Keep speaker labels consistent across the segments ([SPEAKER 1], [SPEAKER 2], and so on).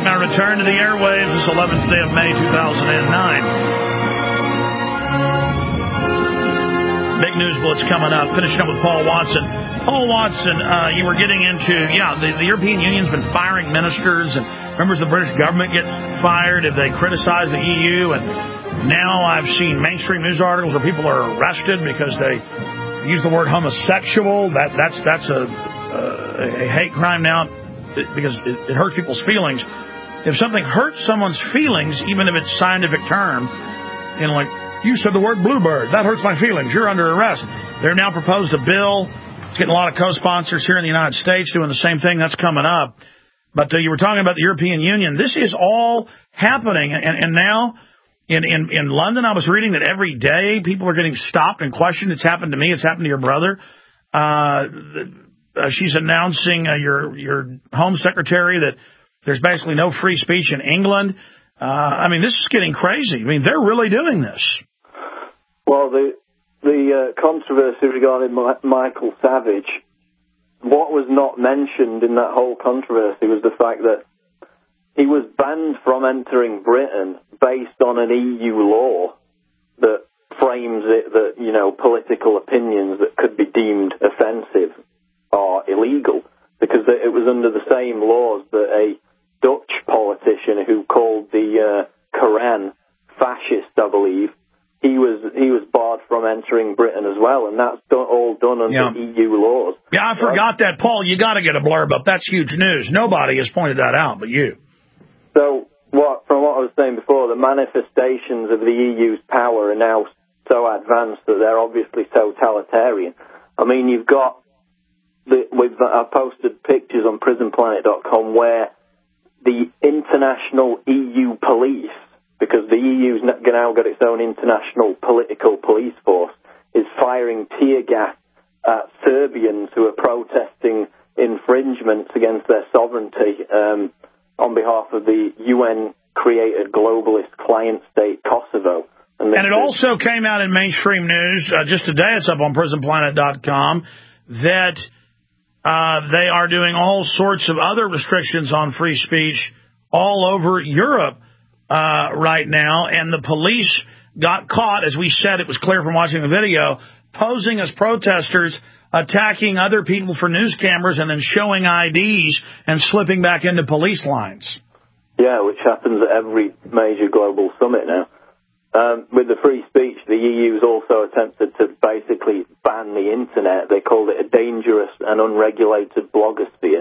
[SPEAKER 1] make my return to the airwaves this 11th day of May 2009. Big news blitz coming up. Finishing up with Paul Watson. Paul Watson, you were getting into, the European Union's been firing ministers and members of the British government get fired if they criticize the EU. And now I've seen mainstream news articles where people are arrested because they use the word homosexual. That's a hate crime now because it hurts people's feelings. If something hurts someone's feelings, even if it's a scientific term, like, you said the word bluebird, that hurts my feelings, you're under arrest. They've now proposed a bill. It's getting a lot of co-sponsors here in the United States doing the same thing. That's coming up. But you were talking about the European Union. This is all happening. And now in London, I was reading that every day people are getting stopped and questioned. It's happened to me. It's happened to your brother. She's announcing, your Home Secretary, that there's basically no free speech in England. This is getting crazy. They're really doing this.
[SPEAKER 2] Well, the controversy regarding Michael Savage, what was not mentioned in that whole controversy was the fact that he was banned from entering Britain based on an EU law that frames it that, political opinions that could be deemed offensive are illegal, because it was under the same laws that a Dutch politician who called the Quran fascist, I believe, he was barred from entering Britain as well, and that's all done under EU laws. Yeah,
[SPEAKER 1] I forgot that, Paul. You got to get a blurb up. That's huge news. Nobody has pointed that out but you.
[SPEAKER 2] So, from what I was saying before, the manifestations of the EU's power are now so advanced that they're obviously totalitarian. You've got I posted pictures on prisonplanet.com where the international EU police, because the EU's now got its own international political police force, is firing tear gas at Serbians who are protesting infringements against their sovereignty on behalf of the UN-created globalist client state Kosovo. And
[SPEAKER 1] it also came out in mainstream news just today. It's up on prisonplanet.com that they are doing all sorts of other restrictions on free speech all over Europe right now. And the police got caught, as we said, it was clear from watching the video, posing as protesters, attacking other people for news cameras, and then showing IDs and slipping back into police lines.
[SPEAKER 2] Yeah, which happens at every major global summit now. With the free speech, the EU's also attempted to basically ban the internet. They called it a dangerous and unregulated blogosphere.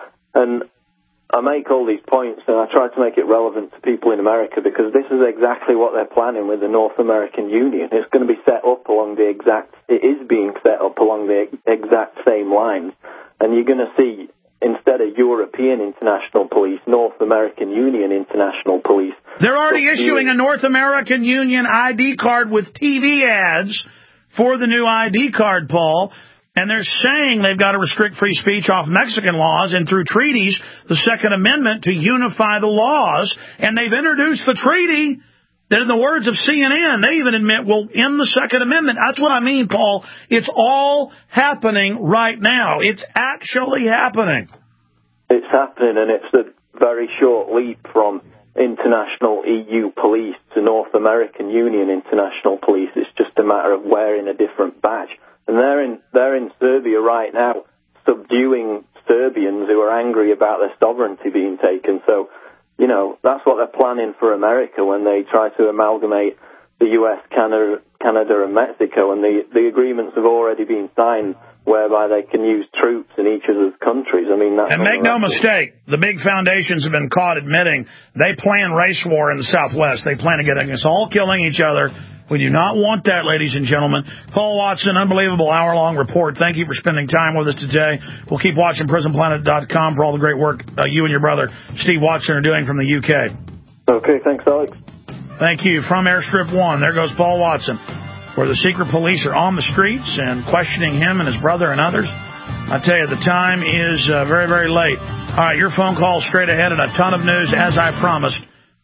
[SPEAKER 2] And I make all these points, and I try to make it relevant to people in America, because this is exactly what they're planning with the North American Union. It's going to be set up along it is being set up along the exact same lines. And you're going to see, instead of European international police, North American Union international police.
[SPEAKER 1] They're already issuing a North American Union ID card with TV ads for the new ID card, Paul. And they're saying they've got to restrict free speech off Mexican laws and through treaties, the Second Amendment, to unify the laws. And they've introduced the treaty that, in the words of CNN, they even admit will end the Second Amendment. That's what I mean, Paul. It's all happening right now. It's actually happening.
[SPEAKER 2] It's happening, and it's a very short leap from international EU police to North American Union international police. It's just a matter of wearing a different badge. And they're in Serbia right now, subduing Serbians who are angry about their sovereignty being taken. So, that's what they're planning for America when they try to amalgamate the US, Canada, and Mexico. And the agreements have already been signed whereby they can use troops in each of those countries.
[SPEAKER 1] And make no mistake, the big foundations have been caught admitting they plan race war in the Southwest. They plan to get us all killing each other. We do not want that, ladies and gentlemen. Paul Watson, unbelievable hour-long report. Thank you for spending time with us today. We'll keep watching prisonplanet.com for all the great work you and your brother, Steve Watson, are doing from the UK.
[SPEAKER 2] Okay, thanks, Alex.
[SPEAKER 1] Thank you. From Airstrip 1, there goes Paul Watson, where the secret police are on the streets and questioning him and his brother and others. I tell you, the time is very, very late. All right, your phone call straight ahead and a ton of news, as I promised.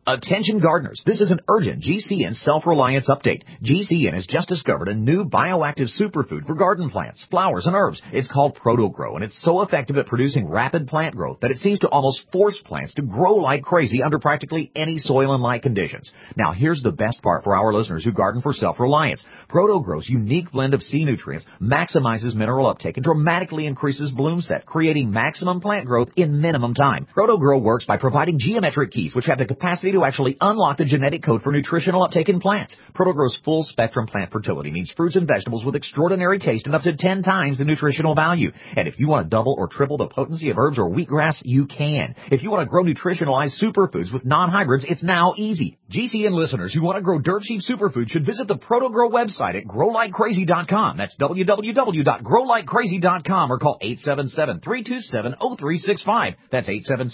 [SPEAKER 3] Attention gardeners, this is an urgent GCN self-reliance update. GCN has just discovered a new bioactive superfood for garden plants, flowers, and herbs. It's called ProtoGrow, and it's so effective at producing rapid plant growth that it seems to almost force plants to grow like crazy under practically any soil and light conditions. Now, here's the best part for our listeners who garden for self-reliance. ProtoGrow's unique blend of sea nutrients maximizes mineral uptake and dramatically increases bloom set, creating maximum plant growth in minimum time. ProtoGrow works by providing geometric keys which have the capacity to actually unlock the genetic code for nutritional uptake in plants. ProtoGrow's full-spectrum plant fertility means fruits and vegetables with extraordinary taste and up to 10 times the nutritional value. And if you want to double or triple the potency of herbs or wheatgrass, you can. If you want to grow nutritionalized superfoods with non-hybrids, it's now easy. GCN listeners who want to grow dirt cheap superfoods should visit the ProtoGrow website at growlikecrazy.com. That's www.growlikecrazy.com or call 877-327-0365. That's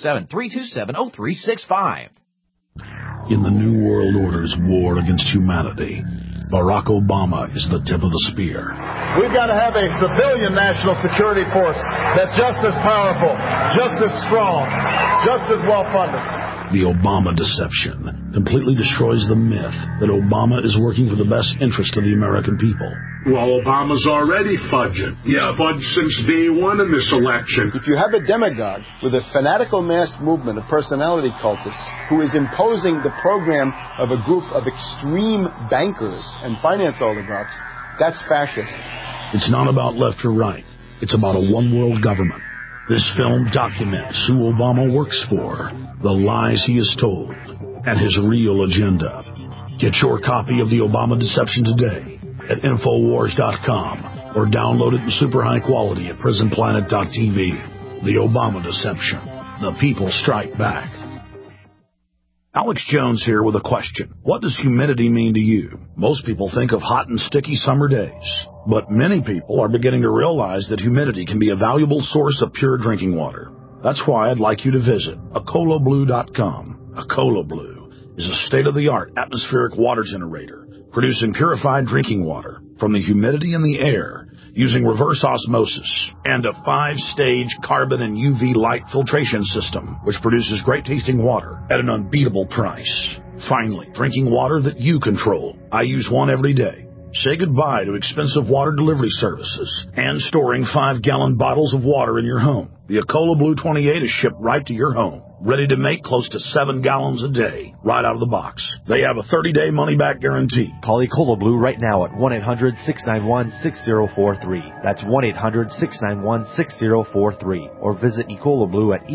[SPEAKER 3] 877-327-0365.
[SPEAKER 4] In the New World Order's war against humanity, Barack Obama is the tip of the spear.
[SPEAKER 5] We've got to have a civilian national security force that's just as powerful, just as strong, just as well-funded.
[SPEAKER 4] The Obama deception completely destroys the myth that Obama is working for the best interest of the American people.
[SPEAKER 6] Well, Obama's already fudging. He's fudged since day one in this election.
[SPEAKER 5] If you have a demagogue with a fanatical mass movement of personality cultists who is imposing the program of a group of extreme bankers and finance oligarchs, that's fascist.
[SPEAKER 4] It's not about left or right. It's about a one-world government. This film documents who Obama works for, the lies he has told, and his real agenda. Get your copy of The Obama Deception today at Infowars.com or download it in super high quality at PrisonPlanet.tv. The Obama Deception. The people strike back. Alex Jones here with a question. What does humidity mean to you? Most people think of hot and sticky summer days, but many people are beginning to realize that humidity can be a valuable source of pure drinking water. That's why I'd like you to visit AcolaBlue.com. Acola Blue is a state-of-the-art atmospheric water generator producing purified drinking water from the humidity in the air using reverse osmosis and a 5-stage carbon and UV light filtration system, which produces great-tasting water at an unbeatable price. Finally, drinking water that you control. I use one every day. Say goodbye to expensive water delivery services and storing 5-gallon bottles of water in your home. The Acola Blue 28 is shipped right to your home, ready to make close to 7 gallons a day, right out of the box. They have a 30-day money-back guarantee.
[SPEAKER 7] Call Acola Blue right now at 1-800-691-6043. That's 1-800-691-6043. Or visit Acola Blue at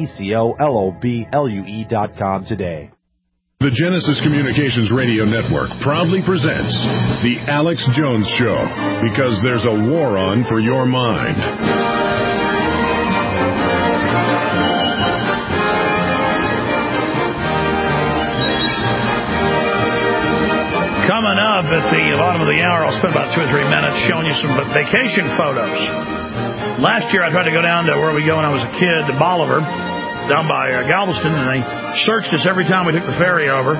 [SPEAKER 7] ECOLOBLUE.com today.
[SPEAKER 8] The Genesis Communications Radio Network proudly presents The Alex Jones Show, because there's a war on for your mind.
[SPEAKER 1] Coming up at the bottom of the hour, I'll spend about 2 or 3 minutes showing you some vacation photos. Last year, I tried to go down to where we go when I was a kid, to Bolivar, down by Galveston, and they searched us every time we took the ferry over.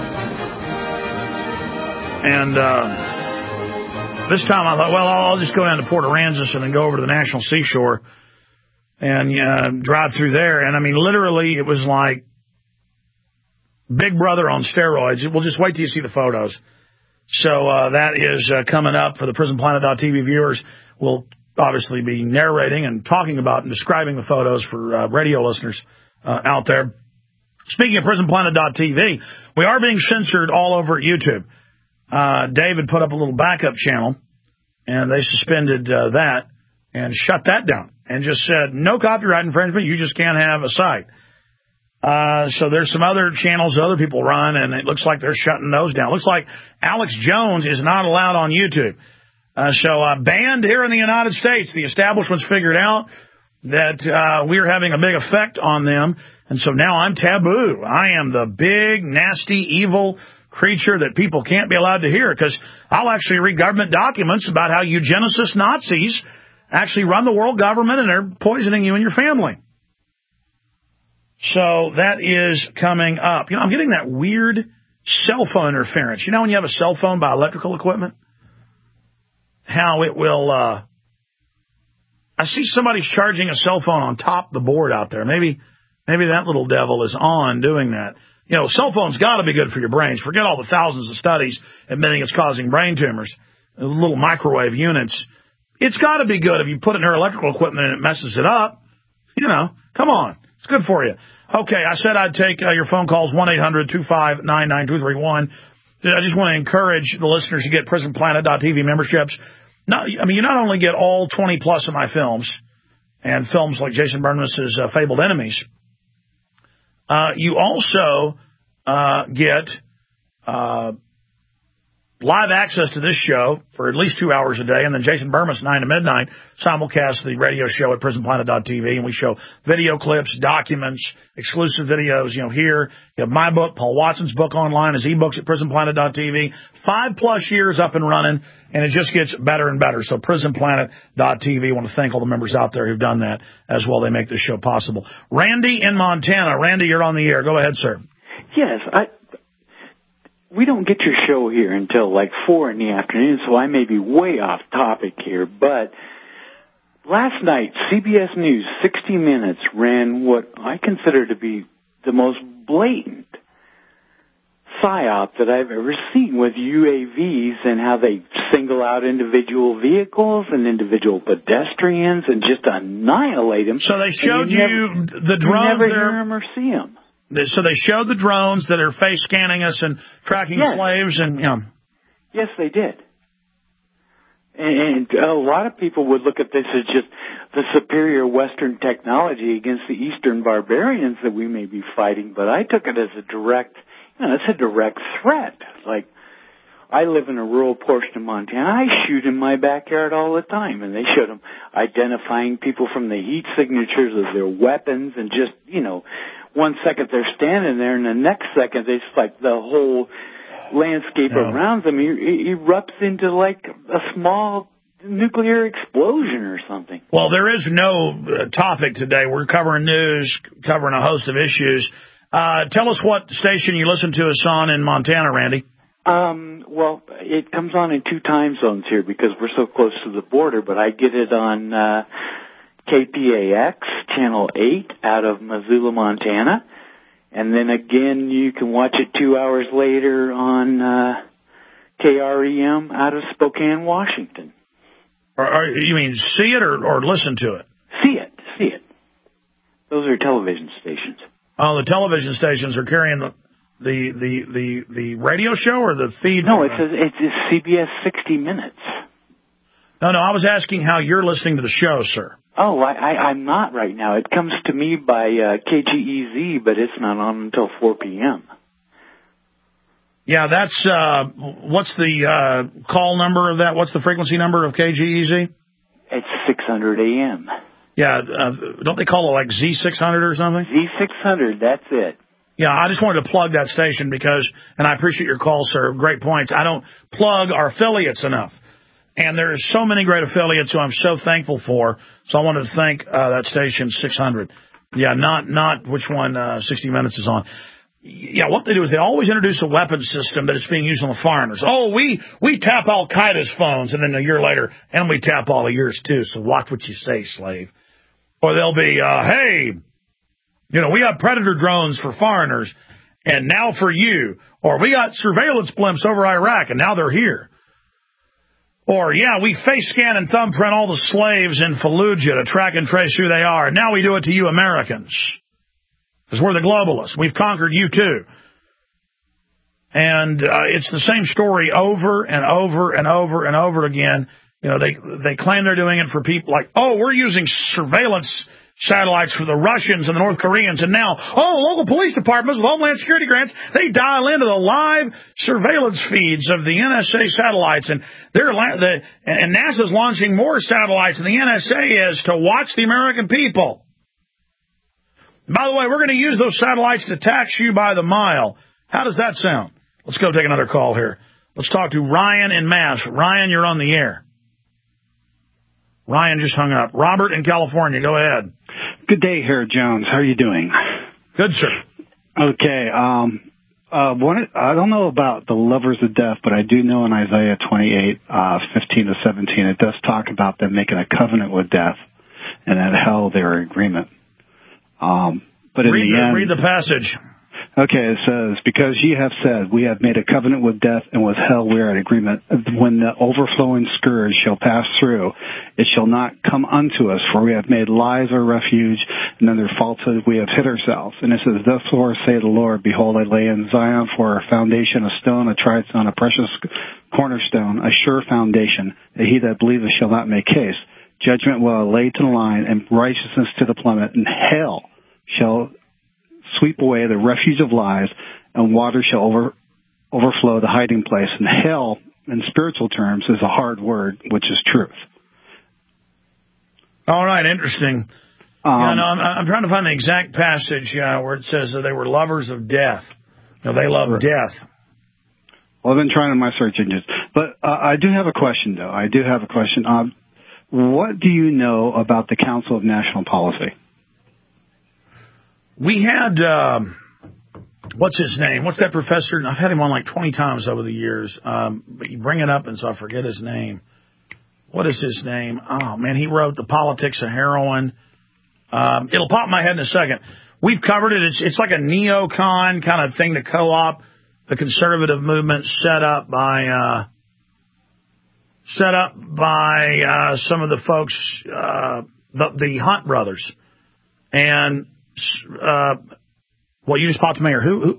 [SPEAKER 1] And this time I thought, well, I'll just go down to Port Aransas and then go over to the National Seashore and drive through there. And, I mean, literally, it was like Big Brother on steroids. We'll just wait till you see the photos. So that is coming up for the PrisonPlanet.tv viewers. We'll obviously be narrating and talking about and describing the photos for radio listeners out there. Speaking of PrisonPlanet.tv, we are being censored all over YouTube. David put up a little backup channel, and they suspended that and shut that down and just said, no copyright infringement, you just can't have a site. So there's some other channels that other people run, and it looks like they're shutting those down. It looks like Alex Jones is not allowed on YouTube. Banned here in the United States. The establishment's figured out that we're having a big effect on them, and so now I'm taboo. I am the big, nasty, evil creature that people can't be allowed to hear, because I'll actually read government documents about how eugenicist Nazis actually run the world government, and they're poisoning you and your family. So that is coming up. You know, I'm getting that weird cell phone interference. You know when you have a cell phone by electrical equipment? How it will... I see somebody's charging a cell phone on top of the board out there. Maybe that little devil is on doing that. You know, cell phones got to be good for your brains. Forget all the thousands of studies admitting it's causing brain tumors. The little microwave units. It's got to be good if you put it in your electrical equipment and it messes it up. You know, come on. It's good for you. Okay, I said I'd take your phone calls, 1-800-259-9231. I just want to encourage the listeners to get PrisonPlanet.tv memberships. You not only get all 20-plus of my films and films like Jason Bermas's Fabled Enemies, you also get live access to this show for at least 2 hours a day, and then Jason Bermas, 9 to midnight, simulcast the radio show at PrisonPlanet.tv, and we show video clips, documents, exclusive videos, here. You have my book, Paul Watson's book online, his ebooks at PrisonPlanet.tv. 5+ years up and running, and it just gets better and better. So PrisonPlanet.tv, I want to thank all the members out there who've done that as well. They make this show possible. Randy in Montana. Randy, you're on the air. Go ahead, sir.
[SPEAKER 9] Yes, we don't get your show here until like 4 in the afternoon, so I may be way off topic here, but last night, CBS News 60 Minutes ran what I consider to be the most blatant psyop that I've ever seen with UAVs and how they single out individual vehicles and individual pedestrians and just annihilate them.
[SPEAKER 1] So they showed you the drones.
[SPEAKER 9] You never hear them or see them.
[SPEAKER 1] So they showed the drones that are face scanning us and tracking slaves, and
[SPEAKER 9] Yes, they did. And a lot of people would look at this as just the superior Western technology against the Eastern barbarians that we may be fighting, but I took it as a direct, it's a direct threat. Like, I live in a rural portion of Montana. I shoot in my backyard all the time, and they showed them identifying people from the heat signatures of their weapons and just, 1 second they're standing there, and the next second it's like the whole landscape around them erupts into like a small nuclear explosion or something.
[SPEAKER 1] Well, there is no topic today. We're covering news, covering a host of issues. Tell us what station you listen to us on in Montana, Randy.
[SPEAKER 9] Well, it comes on in 2 time zones here because we're so close to the border, but I get it on KPAX, Channel 8 out of Missoula, Montana. And then again, you can watch it 2 hours later on KREM out of Spokane, Washington.
[SPEAKER 1] You mean see it or listen to it?
[SPEAKER 9] See it. Those are television stations.
[SPEAKER 1] Oh, the television stations are carrying the radio show or the feed?
[SPEAKER 9] No, it's CBS 60 Minutes.
[SPEAKER 1] No, I was asking how you're listening to the show, sir.
[SPEAKER 9] Oh, I'm not right now. It comes to me by KGEZ, but it's not on until 4 p.m.
[SPEAKER 1] Yeah, that's, what's the call number of that? What's the frequency number of KGEZ?
[SPEAKER 9] It's 600 a.m.
[SPEAKER 1] Yeah, don't they call it like Z600 or something?
[SPEAKER 9] Z600, that's it.
[SPEAKER 1] Yeah, I just wanted to plug that station because, and I appreciate your call, sir. Great points. I don't plug our affiliates enough. And there's so many great affiliates who I'm so thankful for. So I wanted to thank that station, 600. Yeah, not which one 60 Minutes is on. Yeah, what they do is they always introduce a weapons system that is being used on the foreigners. Oh, we tap Al-Qaeda's phones, and then a year later, and we tap all of yours too. So watch what you say, slave. Or they'll be, hey, we have Predator drones for foreigners, and now for you. Or we got surveillance blimps over Iraq, and now they're here. Or, yeah, we face scan and thumbprint all the slaves in Fallujah to track and trace who they are. And now we do it to you Americans. Because we're the globalists. We've conquered you too. And it's the same story over and over and over and over again. They claim they're doing it for people like, oh, we're using surveillance satellites for the Russians and the North Koreans, and now, local police departments with Homeland Security grants, they dial into the live surveillance feeds of the NSA satellites, and and NASA's launching more satellites than the NSA is to watch the American people. By the way, we're going to use those satellites to tax you by the mile. How does that sound? Let's go take another call here. Let's talk to Ryan in Mass. Ryan, you're on the air. Ryan just hung up. Robert in California, go ahead.
[SPEAKER 10] Good day, Herr Jones. How are you doing?
[SPEAKER 1] Good, sir.
[SPEAKER 10] Okay. I don't know about the lovers of death, but I do know in Isaiah 28, 15 to 17, it does talk about them making a covenant with death and that hell their agreement. But in the end,
[SPEAKER 1] read the passage.
[SPEAKER 10] Okay, it says, because ye have said, we have made a covenant with death, and with hell we are at agreement. When the overflowing scourge shall pass through, it shall not come unto us, for we have made lies our refuge, and under falsehood we have hid ourselves. And it says, therefore say the Lord, behold, I lay in Zion for a foundation, a stone, a tried stone, a precious cornerstone, a sure foundation, that he that believeth shall not make case. Judgment will I lay to the line, and righteousness to the plummet, and hell shall sweep away the refuge of lies, and water shall overflow the hiding place. And hell, in spiritual terms, is a hard word, which is truth.
[SPEAKER 1] All right, interesting. I'm trying to find the exact passage where it says that they were lovers of death. They love death.
[SPEAKER 10] Well, I've been trying in my search engines. But I do have a question, though. I do have a question. What do you know about the Council of National Policy?
[SPEAKER 1] We had, what's his name? What's that professor? I've had him on like 20 times over the years. But you bring it up and so I forget his name. What is his name? Oh, man, he wrote The Politics of Heroin. It'll pop in my head in a second. We've covered it. It's like a neocon kind of thing to co-op the conservative movement set up by some of the folks, the Hunt brothers. And well, you just popped to mayor. Who?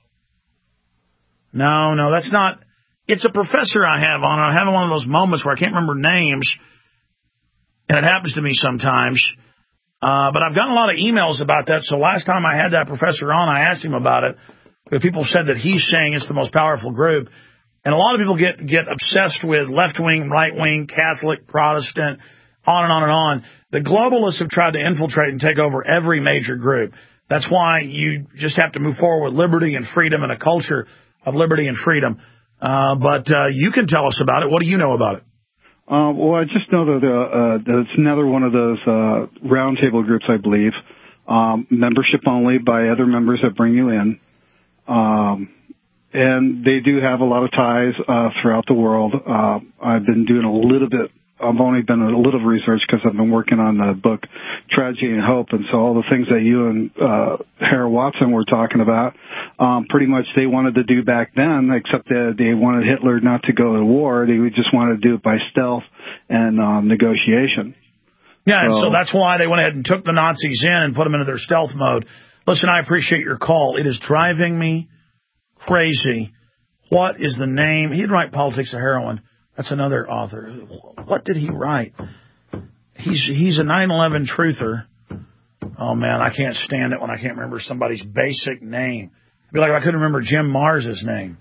[SPEAKER 1] No, that's not. It's a professor I have on. I'm having one of those moments where I can't remember names, and it happens to me sometimes. But I've gotten a lot of emails about that. So last time I had that professor on, I asked him about it. But people said that he's saying it's the most powerful group. And a lot of people get obsessed with left-wing, right-wing, Catholic, Protestant, on and on and on. The globalists have tried to infiltrate and take over every major group. That's why you just have to move forward with liberty and freedom and a culture of liberty and freedom. But you can tell us about it. What do you know about it?
[SPEAKER 10] Well, I just know that it's another one of those roundtable groups, I believe. Membership only by other members that bring you in. And they do have a lot of ties throughout the world. I've been doing a little bit. I've only done a little research because I've been working on the book Tragedy and Hope, and so all the things that you and Hara Watson were talking about, pretty much they wanted to do back then, except that they wanted Hitler not to go to war. They just wanted to do it by stealth and negotiation.
[SPEAKER 1] Yeah, and so that's why they went ahead and took the Nazis in and put them into their stealth mode. Listen, I appreciate your call. It is driving me crazy. What is the name? He'd write Politics of Heroin. That's another author. What did he write? He's a 9/11 truther. Oh, man, I can't stand it when I can't remember somebody's basic name. It'd be like if I couldn't remember Jim Mars's name.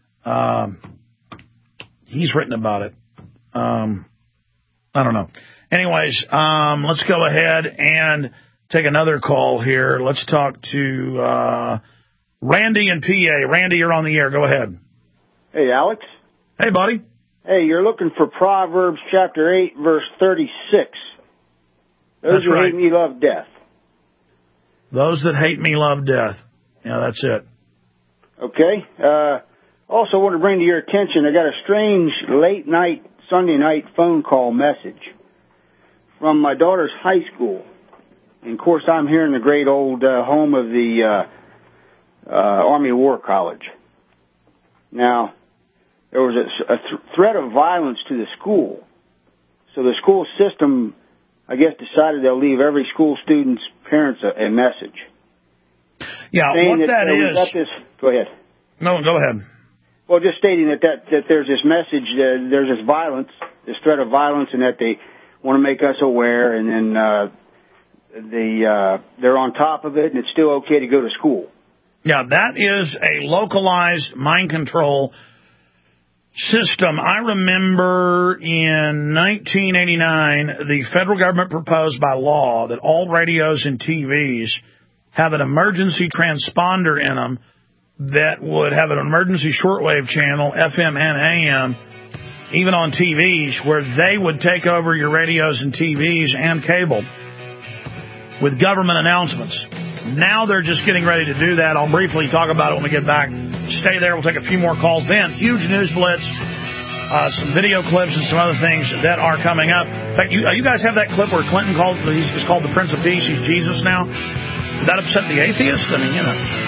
[SPEAKER 1] He's written about it. I don't know. Anyways, let's go ahead and take another call here. Let's talk to Randy in PA. Randy, you're on the air. Go ahead.
[SPEAKER 11] Hey, Alex.
[SPEAKER 1] Hey, buddy.
[SPEAKER 11] Hey, you're looking for Proverbs chapter 8, verse 36. Those who hate me love death.
[SPEAKER 1] Those that hate me love death. Yeah, that's it.
[SPEAKER 11] Okay. Also want to bring to your attention, I got a strange late night, Sunday night phone call message from my daughter's high school. And, of course, I'm here in the great old home of the Army War College. Now, there was a threat of violence to the school. So the school system, I guess, decided they'll leave every school student's parents a message.
[SPEAKER 1] Yeah, what that is...
[SPEAKER 11] Go ahead.
[SPEAKER 1] No, go ahead.
[SPEAKER 11] Well, just stating that there's this message, there's this violence, this threat of violence, and that they want to make us aware, and then they're on top of it, and it's still okay to go to school.
[SPEAKER 1] Yeah, that is a localized mind control system. I remember in 1989, the federal government proposed by law that all radios and TVs have an emergency transponder in them that would have an emergency shortwave channel, FM and AM, even on TVs, where they would take over your radios and TVs and cable with government announcements. Now they're just getting ready to do that. I'll briefly talk about it when we get back. Stay there. We'll take a few more calls then. Huge news blitz, some video clips and some other things that are coming up. In fact, you guys have that clip where Clinton he's called the Prince of Peace. He's Jesus now. Did that upset the atheist? I mean, you know.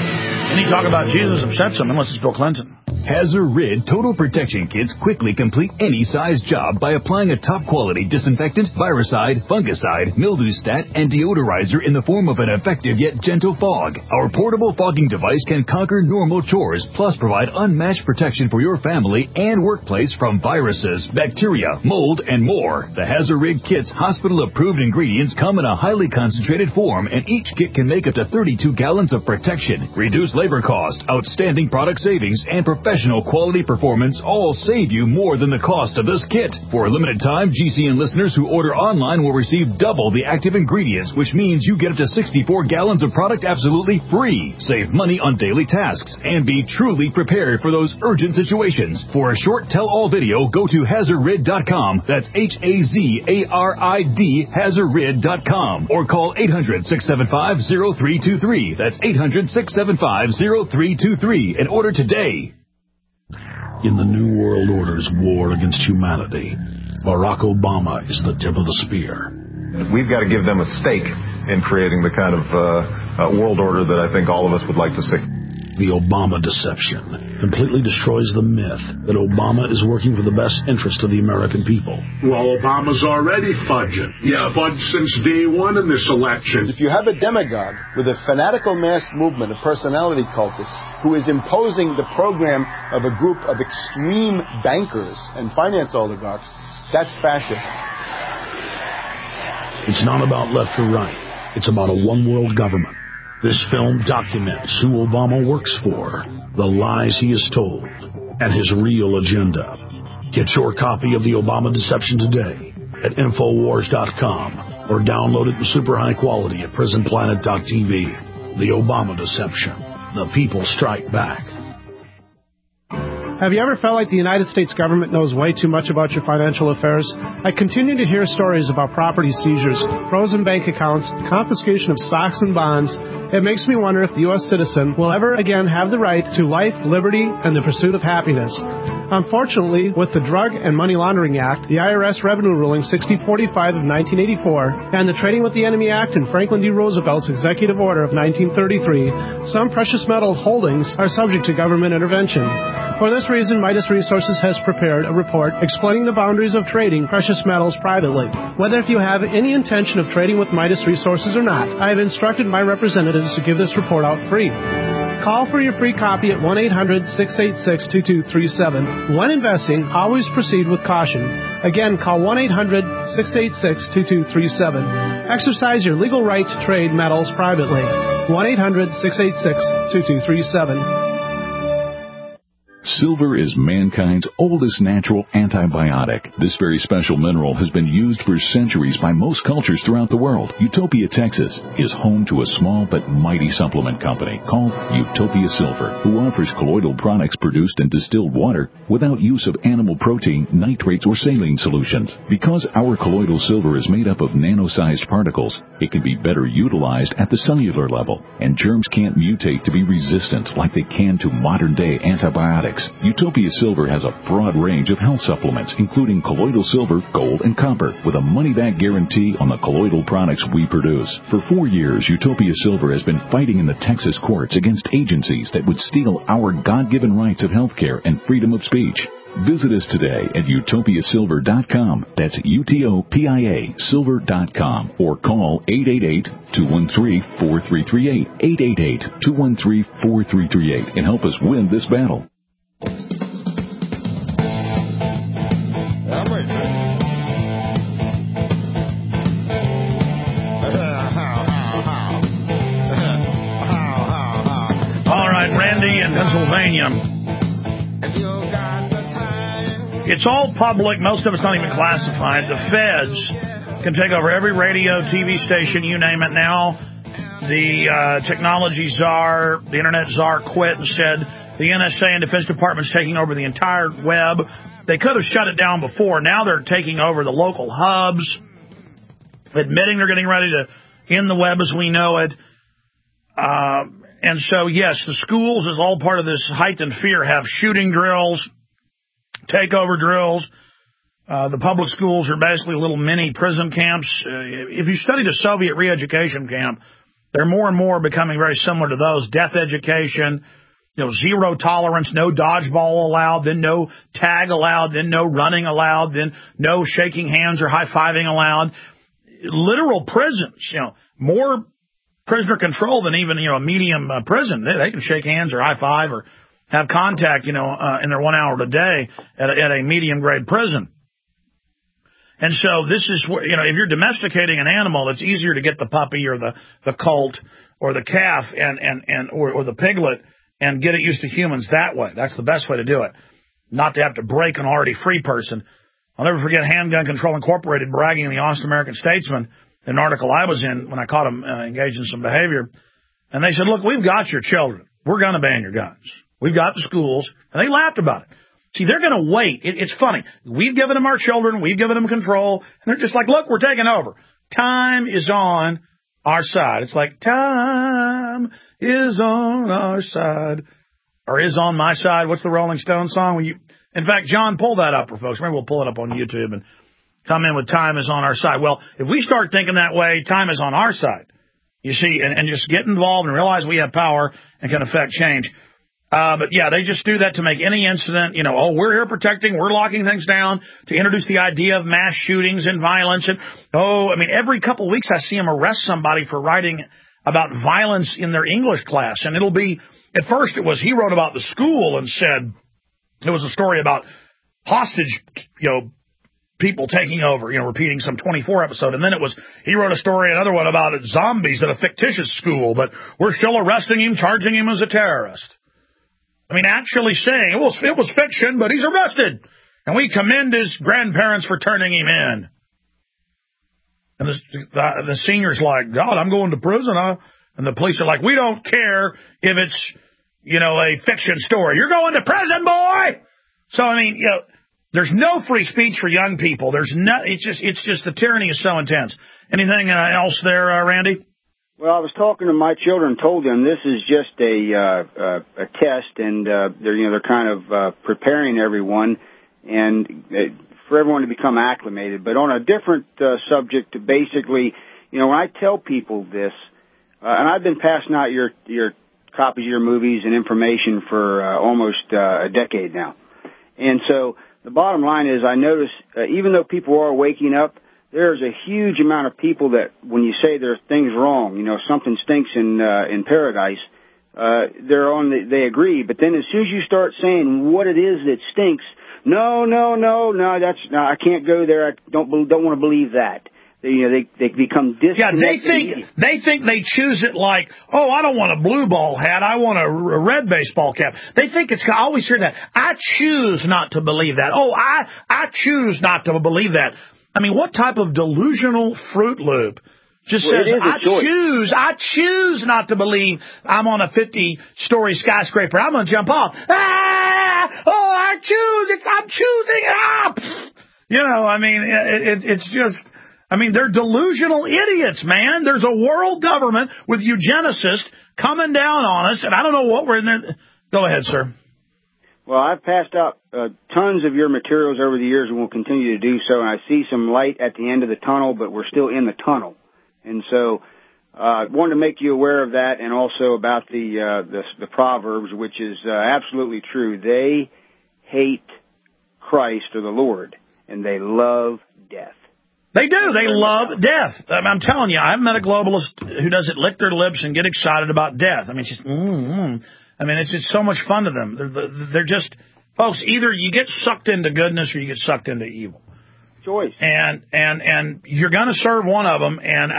[SPEAKER 1] Any talk about Jesus upsets him, unless it's Bill Clinton.
[SPEAKER 12] Hazard Rid Total Protection Kits quickly complete any size job by applying a top-quality disinfectant, viricide, fungicide, mildewstat, and deodorizer in the form of an effective yet gentle fog. Our portable fogging device can conquer normal chores, plus provide unmatched protection for your family and workplace from viruses, bacteria, mold, and more. The Hazard Rid Kit's hospital-approved ingredients come in a highly concentrated form, and each kit can make up to 32 gallons of protection. Reduced labor cost, outstanding product savings, and professional quality performance all save you more than the cost of this kit. For a limited time, GCN listeners who order online will receive double the active ingredients, which means you get up to 64 gallons of product absolutely free. Save money on daily tasks and be truly prepared for those urgent situations. For a short tell-all video, go to HazardRid.com. That's HAZARID HazardRid.com, or call 800-675-0323. That's 800-675-0323 and order today.
[SPEAKER 4] In the New World Order's war against humanity, Barack Obama is the tip of the spear.
[SPEAKER 13] We've got to give them a stake in creating the kind of world order that I think all of us would like to see.
[SPEAKER 4] The Obama deception completely destroys the myth that Obama is working for the best interest of the American people.
[SPEAKER 6] Well, Obama's already fudging. Yeah, fudged since day one in this election.
[SPEAKER 5] If you have a demagogue with a fanatical mass movement of personality cultists who is imposing the program of a group of extreme bankers and finance oligarchs, that's fascism.
[SPEAKER 4] It's not about left or right. It's about a one-world government. This film documents who Obama works for, the lies he has told, and his real agenda. Get your copy of The Obama Deception today at Infowars.com or download it in super high quality at PrisonPlanet.tv. The Obama Deception. The people strike back.
[SPEAKER 14] Have you ever felt like the United States government knows way too much about your financial affairs? I continue to hear stories about property seizures, frozen bank accounts, confiscation of stocks and bonds. It makes me wonder if the U.S. citizen will ever again have the right to life, liberty, and the pursuit of happiness. Unfortunately, with the Drug and Money Laundering Act, the IRS Revenue Ruling 6045 of 1984, and the Trading with the Enemy Act and Franklin D. Roosevelt's Executive Order of 1933, some precious metal holdings are subject to government intervention. For this reason, Midas Resources has prepared a report explaining the boundaries of trading precious metals privately. Whether if you have any intention of trading with Midas Resources or not, I have instructed my representatives to give this report out free. Call for your free copy at 1-800-686-2237. When investing, always proceed with caution. Again, call 1-800-686-2237. Exercise your legal right to trade metals privately. 1-800-686-2237.
[SPEAKER 15] Silver is mankind's oldest natural antibiotic. This very special mineral has been used for centuries by most cultures throughout the world. Utopia, Texas is home to a small but mighty supplement company called Utopia Silver, who offers colloidal products produced in distilled water without use of animal protein, nitrates, or saline solutions. Because our colloidal silver is made up of nano-sized particles, it can be better utilized at the cellular level, and germs can't mutate to be resistant like they can to modern-day antibiotics. Utopia Silver has a broad range of health supplements, including colloidal silver, gold, and copper, with a money-back guarantee on the colloidal products we produce. For 4 years, Utopia Silver has been fighting in the Texas courts against agencies that would steal our God-given rights of health care and freedom of speech. Visit us today at utopiasilver.com. That's UTOPIA silver.com, or call 888-213-4338, 888-213-4338, and help us win this battle.
[SPEAKER 16] I'm ready.
[SPEAKER 1] All right, Randy in Pennsylvania. It's all public. Most of it's not even classified. The feds can take over every radio, TV station, you name it now. The technology czar, the internet czar quit and said the NSA and Defense Department's taking over the entire web. They could have shut it down before. Now they're taking over the local hubs, admitting they're getting ready to end the web as we know it. And so, yes, the schools, as all part of this heightened fear, have shooting drills, takeover drills. The public schools are basically little mini prison camps. If you studied a Soviet re-education camp, They're more and more becoming very similar to those. Death education, zero tolerance, no dodgeball allowed, then no tag allowed, then no running allowed, then no shaking hands or high-fiving allowed. Literal prisons, more prisoner control than even, a medium prison. They can shake hands or high-five or have contact, in their 1 hour a day at a medium-grade prison. And so this is, if you're domesticating an animal, it's easier to get the puppy or the colt or the calf or the piglet and get it used to humans that way. That's the best way to do it. Not to have to break an already free person. I'll never forget Handgun Control Incorporated bragging in the Honest American Statesman, an article I was in when I caught them engaged in some behavior. And they said, look, we've got your children. We're going to ban your guns. We've got the schools. And they laughed about it. See, they're going to wait. It's funny. We've given them our children. We've given them control. And they're just like, look, we're taking over. Time is on our side. It's like, time is on our side. Or is on my side. What's the Rolling Stones song? In fact, John, pull that up for folks. Maybe we'll pull it up on YouTube and come in with time is on our side. Well, if we start thinking that way, time is on our side. You see, and just get involved and realize we have power and can affect change. But yeah, they just do that to make any incident, we're here protecting, we're locking things down, to introduce the idea of mass shootings and violence. And, every couple of weeks I see them arrest somebody for writing about violence in their English class. And it'll be, at first he wrote about the school and said it was a story about hostage, people taking over, repeating some 24 episode. And then he wrote a story, another one about zombies at a fictitious school, but we're still arresting him, charging him as a terrorist. Actually saying it was fiction, but he's arrested. And we commend his grandparents for turning him in. And the senior's like, God, I'm going to prison, huh? And the police are like, we don't care if it's, a fiction story. You're going to prison, boy! So, there's no free speech for young people. It's just the tyranny is so intense. Anything else there, Randy?
[SPEAKER 11] Well, I was talking to my children, told them this is just a test, and they're kind of preparing everyone and for everyone to become acclimated. But on a different subject, basically, when I tell people this, and I've been passing out your copies of your movies and information for almost a decade now, and so the bottom line is, I notice even though people are waking up, there's a huge amount of people that when you say there's things wrong, something stinks in paradise, they agree. But then as soon as you start saying what it is that stinks, no, I can't go there. I don't want to believe that. They become disconnected.
[SPEAKER 1] Yeah, they think they choose it like, I don't want a blue ball hat. I want a red baseball cap. They think I always hear that. I choose not to believe that. I choose not to believe that. What type of delusional Fruit Loop just says, I choose not to believe I'm on a 50-story skyscraper. I'm going to jump off. I'm choosing it. It's just, they're delusional idiots, man. There's a world government with eugenicists coming down on us, and I don't know what we're in there. Go ahead, sir.
[SPEAKER 11] Well, I've passed out tons of your materials over the years and will continue to do so, and I see some light at the end of the tunnel, but we're still in the tunnel. And so I wanted to make you aware of that, and also about the Proverbs, which is absolutely true. They hate Christ or the Lord, and they love death.
[SPEAKER 1] They do. They love death. I'm telling you, I've met a globalist who doesn't lick their lips and get excited about death. It's just, it's just so much fun to them. They're just, folks, either you get sucked into goodness or you get sucked into evil.
[SPEAKER 11] Choice.
[SPEAKER 1] And you're going to serve one of them. And,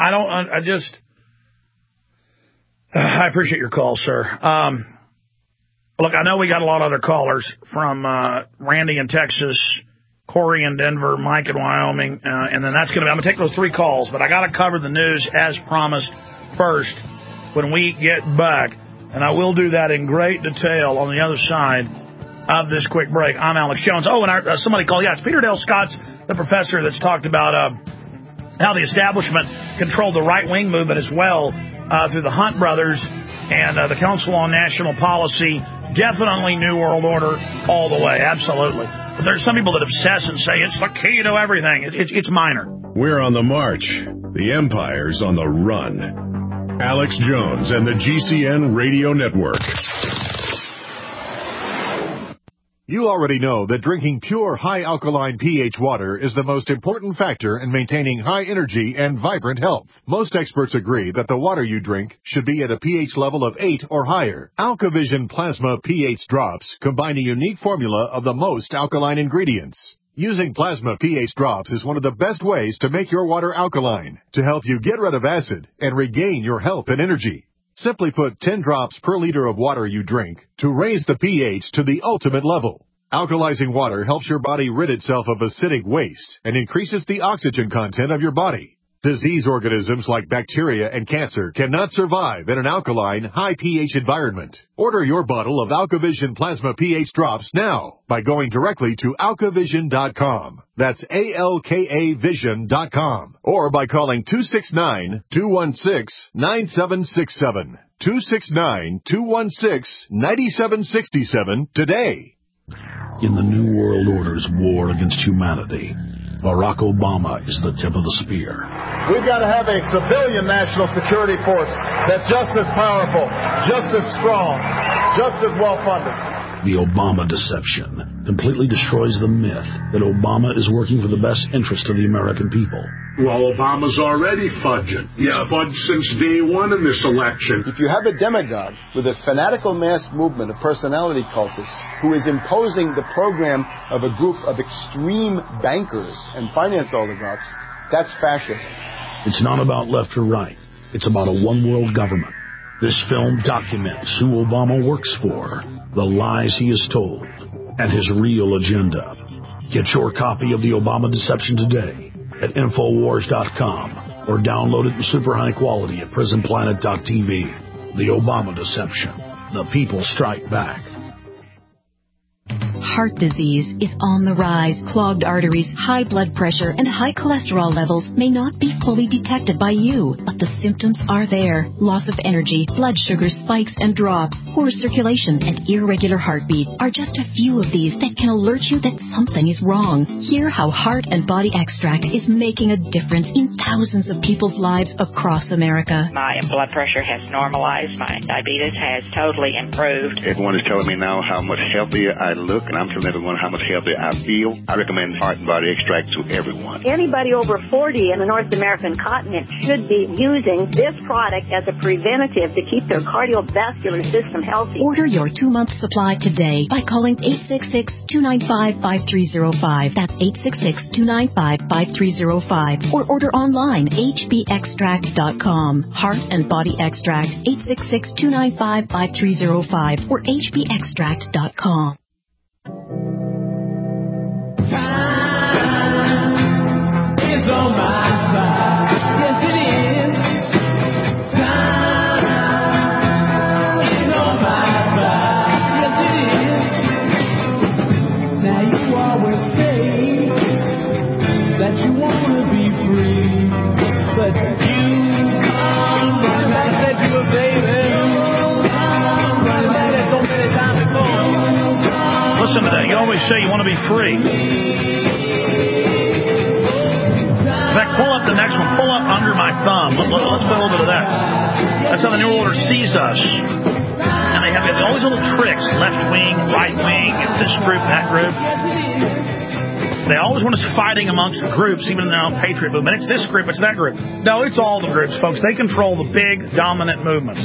[SPEAKER 1] I appreciate your call, sir. Look, I know we got a lot of other callers from Randy in Texas, Corey in Denver, Mike in Wyoming, and then I'm going to take those 3 calls, but I got to cover the news as promised first when we get back. And I will do that in great detail on the other side of this quick break. I'm Alex Jones. And somebody called. Yeah, it's Peter Dale Scott's the professor that's talked about how the establishment controlled the right-wing movement as well through the Hunt brothers and the Council on National Policy. Definitely New World Order all the way. Absolutely. But there's some people that obsess and say it's the key to everything. It's minor.
[SPEAKER 8] We're on the march. The empire's on the run. Alex Jones and the GCN Radio Network.
[SPEAKER 17] You already know that drinking pure, high-alkaline pH water is the most important factor in maintaining high energy and vibrant health. Most experts agree that the water you drink should be at a pH level of 8 or higher. AlkaVision Plasma pH drops combine a unique formula of the most alkaline ingredients. Using plasma pH drops is one of the best ways to make your water alkaline, to help you get rid of acid and regain your health and energy. Simply put 10 drops per liter of water you drink to raise the pH to the ultimate level. Alkalizing water helps your body rid itself of acidic waste and increases the oxygen content of your body. Disease organisms like bacteria and cancer cannot survive in an alkaline, high pH environment. Order your bottle of AlkaVision Plasma pH drops now by going directly to alkavision.com. That's ALKAvision.com. Or by calling 269-216-9767. 269-216-9767 today.
[SPEAKER 4] In the New World Order's war against humanity, Barack Obama is the tip of the spear.
[SPEAKER 18] We've got to have a civilian national security force that's just as powerful, just as strong, just as well-funded.
[SPEAKER 4] The Obama deception completely destroys the myth that Obama is working for the best interest of the American people.
[SPEAKER 6] Well, Obama's already fudging. He's fudged since day one in this election.
[SPEAKER 5] If you have a demagogue with a fanatical mass movement of personality cultists who is imposing the program of a group of extreme bankers and finance oligarchs, that's fascism.
[SPEAKER 4] It's not about left or right. It's about a one-world government. This film documents who Obama works for, the lies he has told, and his real agenda. Get your copy of the Obama Deception today at Infowars.com or download it in super high quality at PrisonPlanet.tv. The Obama Deception. The people strike back.
[SPEAKER 19] Heart disease is on the rise. Clogged arteries, high blood pressure, and high cholesterol levels may not be fully detected by you, but the symptoms are there. Loss of energy, blood sugar spikes and drops, poor circulation, and irregular heartbeat are just a few of these that can alert you that something is wrong. Hear how Heart and Body Extract is making a difference in thousands of people's lives across America.
[SPEAKER 20] My blood pressure has normalized. My diabetes has totally improved.
[SPEAKER 21] Everyone is telling me now how much healthier I look, and I'm telling everyone how much healthier I feel. I recommend Heart and Body Extract to everyone.
[SPEAKER 22] Anybody over 40 in the North American continent should be using this product as a preventative to keep their cardiovascular system healthy.
[SPEAKER 19] Order your 2-month supply today by calling 866-295-5305. That's 866-295-5305. Or order online, hbextract.com. Heart and Body Extract, 866-295-5305 or hbextract.com.
[SPEAKER 23] Time is on my side. Yes, it is. Time is on my side. Yes, it is. Now you always say that you want to be free, but you come running back that you were baby. Running back that so many times before.
[SPEAKER 1] Listen to that. You always say you want to be free. In fact, pull up the next one. Pull up Under My Thumb. Let's put a little bit of that. That's how the New World Order sees us. And they have all these little tricks. Left wing, right wing, this group, that group. They always want us fighting amongst groups, even in their own patriot movement. It's this group, it's that group. No, it's all the groups, folks. They control the big, dominant movements.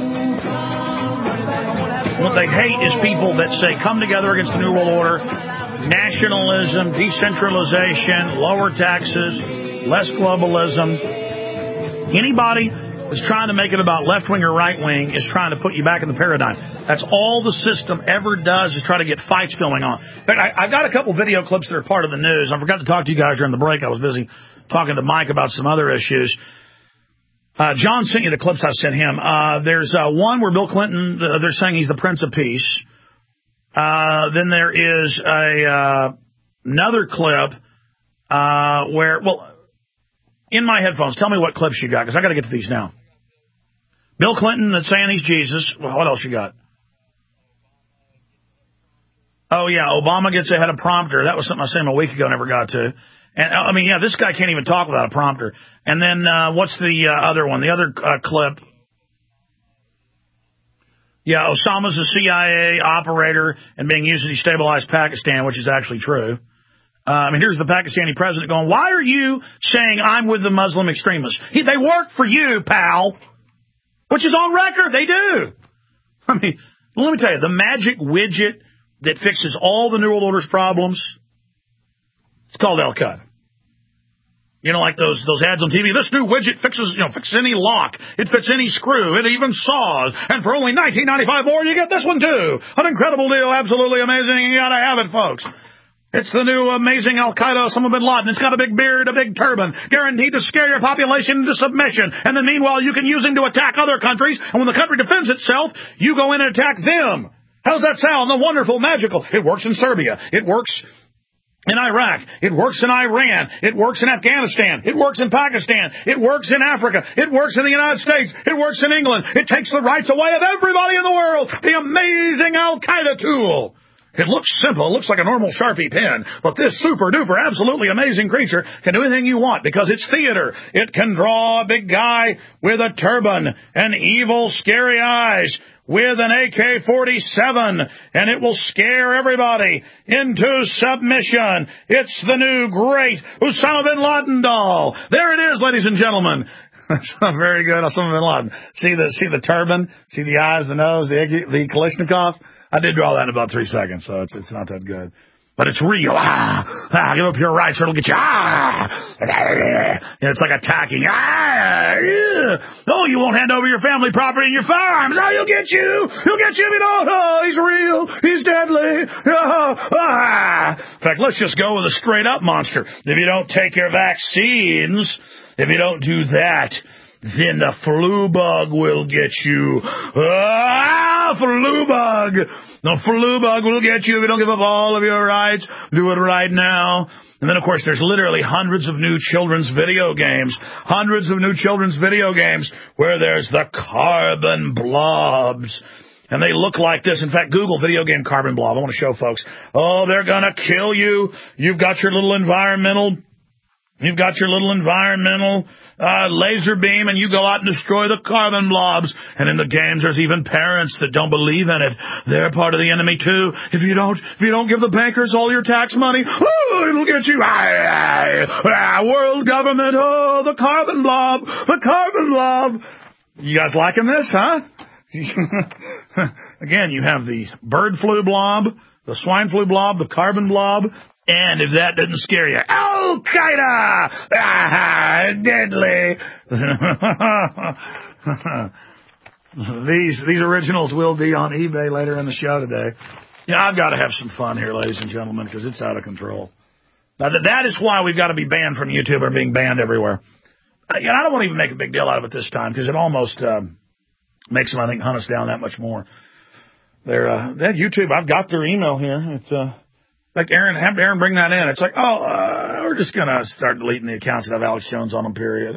[SPEAKER 1] What they hate is people that say, come together against the New World Order, nationalism, decentralization, lower taxes, less globalism. Anybody that's trying to make it about left-wing or right-wing is trying to put you back in the paradigm. That's all the system ever does is try to get fights going on. In fact, I got a couple video clips that are part of the news. I forgot to talk to you guys during the break. I was busy talking to Mike about some other issues. John sent you the clips I sent him. There's one where Bill Clinton, they're saying he's the Prince of Peace. Then there is another clip where, well, in my headphones, tell me what clips you got, because I got to get to these now. Bill Clinton that's saying he's Jesus. Well, what else you got? Oh, yeah, Obama gets ahead of prompter. That was something I said a week ago, never got to. And I mean, yeah, this guy can't even talk without a prompter. And then what's the other one? The other clip Yeah, Osama's a CIA operator and being used to destabilize Pakistan, which is actually true. Here's the Pakistani president going, why are you saying I'm with the Muslim extremists? They work for you, pal. Which is on record. They do. Let me tell you, the magic widget that fixes all the New World Order's problems, it's called Al-Qaeda. Like those ads on TV. This new widget fixes any lock. It fits any screw. It even saws. And for only $19.95 more, you get this one too. An incredible deal. Absolutely amazing. You gotta have it, folks. It's the new amazing Al-Qaeda Osama bin Laden. It's got a big beard, a big turban, guaranteed to scare your population into submission. And then meanwhile, you can use him to attack other countries. And when the country defends itself, you go in and attack them. How's that sound? The wonderful, magical. It works in Serbia. It works in Iraq. It works in Iran. It works in Afghanistan. It works in Pakistan. It works in Africa. It works in the United States. It works in England. It takes the rights away of everybody in the world. The amazing Al-Qaeda tool. It looks simple. It looks like a normal Sharpie pen. But this super-duper, absolutely amazing creature can do anything you want because it's theater. It can draw a big guy with a turban and evil, scary eyes with an AK-47, and it will scare everybody into submission. It's the new great Osama bin Laden doll. There it is, ladies and gentlemen. That's very good, Osama bin Laden. See the turban? See the eyes, the nose, the Kalashnikov? I did draw that in about 3 seconds, so it's not that good. But it's real. Give up your rights or it'll get you. It's like attacking. Oh, you won't hand over your family property and your firearms. Oh, he'll get you. He'll get you if you don't. Oh, he's real. He's deadly. In fact, let's just go with a straight up monster. If you don't take your vaccines, if you don't do that, then the flu bug will get you. Flu bug. The flu bug will get you if you don't give up all of your rights. Do it right now. And then, of course, there's literally hundreds of new children's video games. Hundreds of new children's video games where there's the carbon blobs. And they look like this. In fact, Google video game carbon blob. I want to show folks. Oh, they're going to kill you. You've got your little environmental laser beam, and you go out and destroy the carbon blobs. And in the games, there's even parents that don't believe in it. They're part of the enemy too. If you don't give the bankers all your tax money, it'll get you. World government, the carbon blob, the carbon blob. You guys liking this, huh? Again, you have the bird flu blob, the swine flu blob, the carbon blob. And if that doesn't scare you, Al-Qaeda! Deadly! These originals will be on eBay later in the show today. Yeah, I've got to have some fun here, ladies and gentlemen, because it's out of control. Now, that is why we've got to be banned from YouTube or being banned everywhere. I don't want to even make a big deal out of it this time, because it almost makes them, I think, hunt us down that much more. That YouTube, I've got their email here. It's like have Aaron bring that in. It's like, we're just going to start deleting the accounts that have Alex Jones on them, period.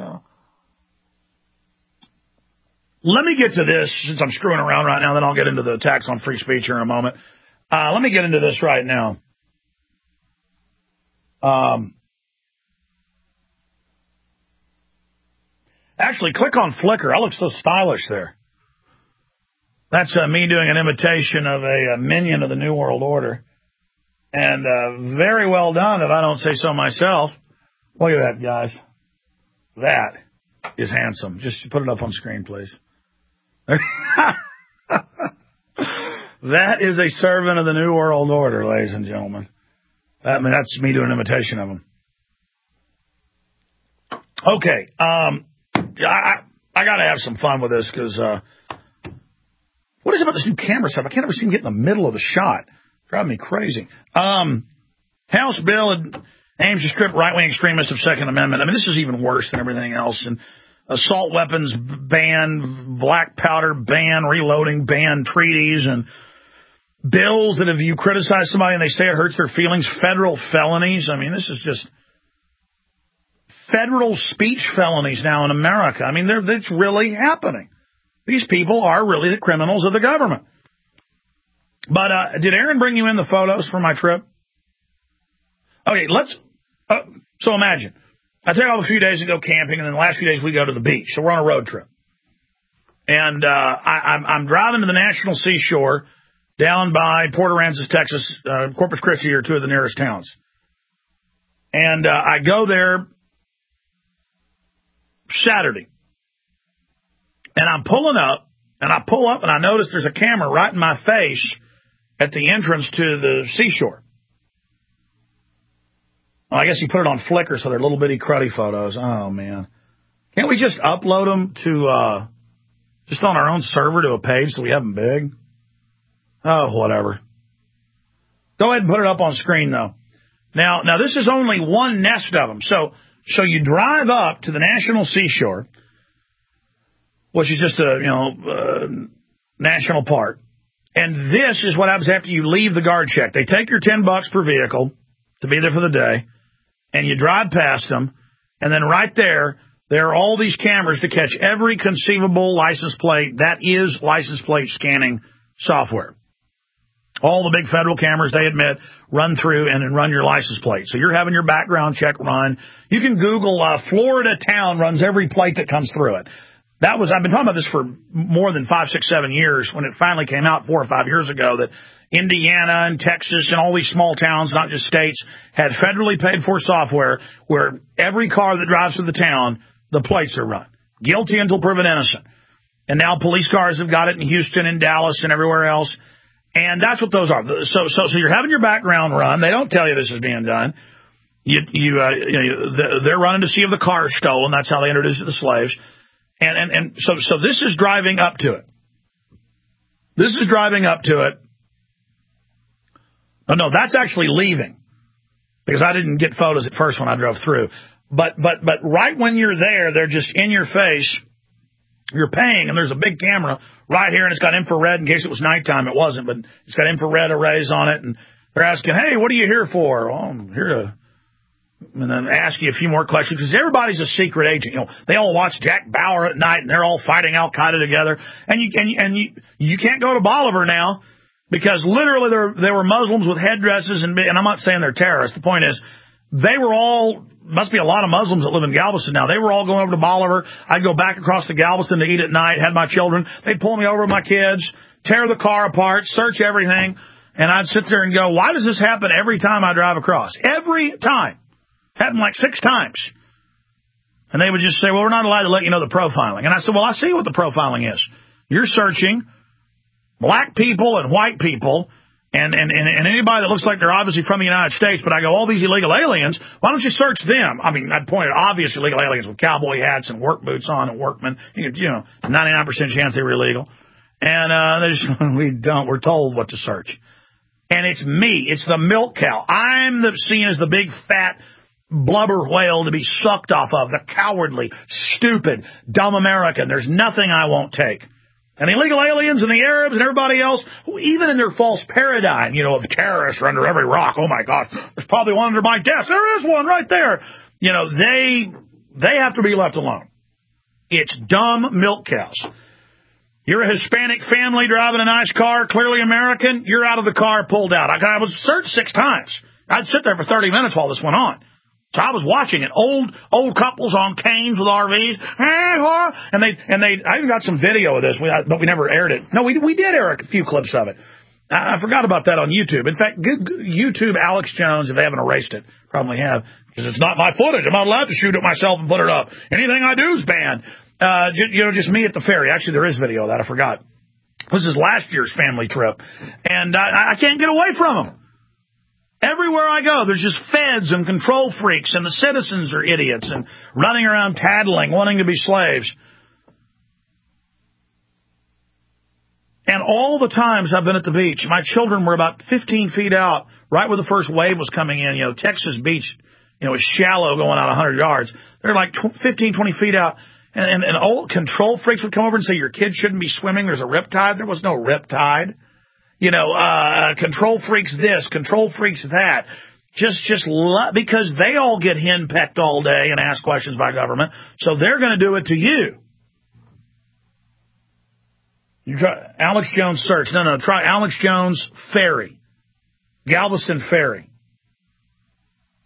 [SPEAKER 1] Let me get to this, since I'm screwing around right now, then I'll get into the attacks on free speech here in a moment. Let me get into this right now. Actually, click on Flickr. I look so stylish there. That's me doing an imitation of a minion of the New World Order. And very well done, if I don't say so myself. Look at that, guys. That is handsome. Just put it up on screen, please. That is a servant of the New World Order, ladies and gentlemen. That's me doing an imitation of him. Okay. I got to have some fun with this, because what is it about this new camera stuff? I can't ever seem to get in the middle of the shot. Driving me crazy. House bill aims to strip right-wing extremists of Second Amendment. This is even worse than everything else. And assault weapons ban, black powder ban, reloading ban, treaties, and bills that if you criticize somebody and they say it hurts their feelings, federal felonies. This is just federal speech felonies now in America. It's really happening. These people are really the criminals of the government. But did Aaron bring you in the photos for my trip? Okay, so imagine. I take off a few days and go camping, and then the last few days we go to the beach. So we're on a road trip. And I'm driving to the National Seashore down by Port Aransas, Texas. Corpus Christi are two of the nearest towns. And I go there Saturday. And I'm pulling up, and I pull up, and I notice there's a camera right in my face at the entrance to the seashore. Well, I guess you put it on Flickr, so they're little bitty cruddy photos. Oh, man. Can't we just upload them to, just on our own server to a page so we have them big? Oh, whatever. Go ahead and put it up on screen, though. Now this is only one nest of them. So you drive up to the National Seashore, which is just a, national park. And this is what happens after you leave the guard check. They take your $10 per vehicle to be there for the day, and you drive past them, and then right there are all these cameras to catch every conceivable license plate that is license plate scanning software. All the big federal cameras, they admit, run through and then run your license plate. So you're having your background check run. You can Google Florida town runs every plate that comes through it. I've been talking about this for more than 5, 6, 7 years when it finally came out 4 or 5 years ago that Indiana and Texas and all these small towns, not just states, had federally paid for software where every car that drives through the town, the plates are run. Guilty until proven innocent. And now police cars have got it in Houston and Dallas and everywhere else. And that's what those are. So you're having your background run. They don't tell you this is being done. They're running to see if the car is stolen. That's how they introduce it to slaves. And so this is driving up to it. This is driving up to it. Oh, no, that's actually leaving because I didn't get photos at first when I drove through. But right when you're there, they're just in your face. You're paying, and there's a big camera right here, and it's got infrared in case it was nighttime. It wasn't, but it's got infrared arrays on it, and they're asking, hey, what are you here for? Well, I'm here to... And then ask you a few more questions because everybody's a secret agent. They all watch Jack Bauer at night, and they're all fighting Al Qaeda together. And you can't go to Bolivar now because literally there were Muslims with headdresses, and I'm not saying they're terrorists. The point is, they were all, must be a lot of Muslims that live in Galveston now. They were all going over to Bolivar. I'd go back across to Galveston to eat at night, had my children. They'd pull me over with my kids, tear the car apart, search everything. And I'd sit there and go, why does this happen every time I drive across? Every time. Happened like 6 times. And they would just say, well, we're not allowed to let you know the profiling. And I said, well, I see what the profiling is. You're searching black people and white people and anybody that looks like they're obviously from the United States. But I go, all these illegal aliens, why don't you search them? I mean, I'd point at obvious illegal aliens with cowboy hats and work boots on and workmen. 99% chance they were illegal. And they just, we're told what to search. And it's me. It's the milk cow. I'm seen as the big fat blubber whale to be sucked off of, the cowardly, stupid, dumb American. There's nothing I won't take. And the illegal aliens and the Arabs and everybody else, who even in their false paradigm, of terrorists are under every rock. Oh, my God, there's probably one under my desk. There is one right there. They have to be left alone. It's dumb milk cows. You're a Hispanic family driving a nice car, clearly American. You're out of the car, pulled out. I was searched 6 times. I'd sit there for 30 minutes while this went on. So I was watching it. Old couples on canes with RVs. And I even got some video of this, but we never aired it. No, we did air a few clips of it. I forgot about that on YouTube. In fact, YouTube Alex Jones, if they haven't erased it, probably have, because it's not my footage. I'm not allowed to shoot it myself and put it up. Anything I do is banned. Just me at the ferry. Actually, there is video of that. I forgot. This is last year's family trip. And I can't get away from them. Everywhere I go, there's just feds and control freaks, and the citizens are idiots and running around tattling, wanting to be slaves. And all the times I've been at the beach, my children were about 15 feet out, right where the first wave was coming in. Texas beach, was shallow going out 100 yards. They're like 15, 20 feet out. And all control freaks would come over and say, your kid shouldn't be swimming. There's a riptide. There was no riptide. Control freaks this, control freaks that. Because they all get henpecked all day and asked questions by government. So they're going to do it to you. You try Alex Jones search. No, try Alex Jones Ferry. Galveston Ferry.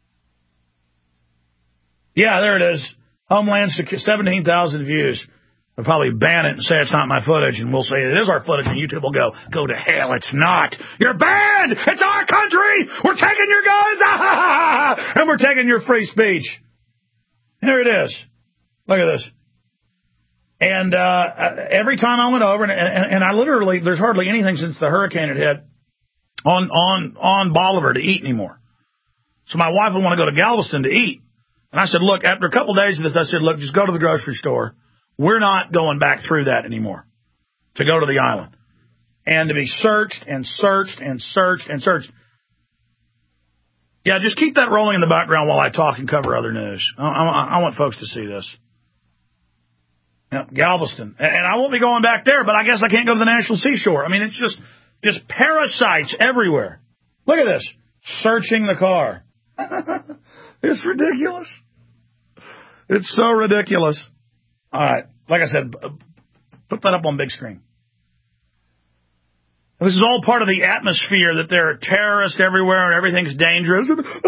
[SPEAKER 1] Yeah, there it is. Homeland Security, 17,000 views. They'll probably ban it and say it's not my footage, and we'll say it is our footage, and YouTube will go to hell. It's not. You're banned. It's our country. We're taking your guns. And we're taking your free speech. Here it is. Look at this. And every time I went over, and I literally, there's hardly anything since the hurricane had hit on Bolivar to eat anymore. So my wife would want to go to Galveston to eat. And I said, look, after a couple days of this, I said, look, just go to the grocery store. We're not going back through that anymore to go to the island. And to be searched and searched and searched and searched. Yeah, just keep that rolling in the background while I talk and cover other news. I want folks to see this. Now, Galveston. And I won't be going back there, but I guess I can't go to the National Seashore. I mean, it's just parasites everywhere. Look at this. Searching the car. It's ridiculous. It's so ridiculous. All right. Like I said, put that up on big screen. This is all part of the atmosphere that there are terrorists everywhere and everything's dangerous.